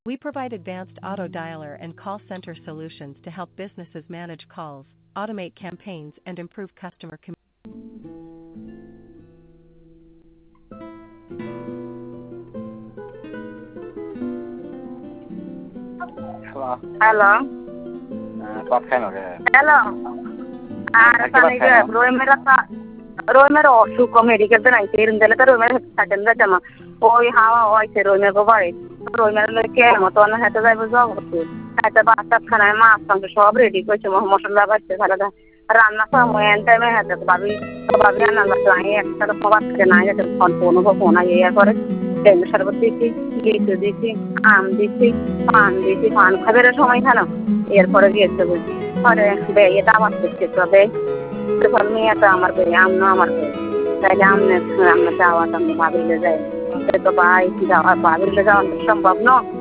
We provide advanced auto dialer and call center solutions to help businesses manage calls, automate campaigns, and improve customer communication. Hello. Halo, Bác Khanh rồi. halo. Arasanige Roy mera অসুখ medical তে নাই তেরুন দিলে তো রোই মেরা থাকেন না জামা ওই হাওয়া হইছে রোই মেরা গোবারে রোই মেরা লকে মত না হেতে যাইব যাও হেতে বাচ্চা খানায় মাছ মাংস সব রেডি কইছে মশলা বাড়ছে ভালো রান্না সময় এন টাইমে হেতে ভাবি না না যাই একটা তো বাদ করে না যেতে ফোন ফোন ইয়া করে লেবু শরবত দিছি লিচু দিছি আম দিছি পান খাবার সময় খানো এরপরে গিয়েছে বুঝি পরে এটা আমার করছে তবে মেয়েটা আমার বে আমনো আমার বে তাইলে আমরা যাওয়াটা আমি ভাবিলে যাই তো ভাই যাওয়া ভাবিলে যাওয়া সম্ভব না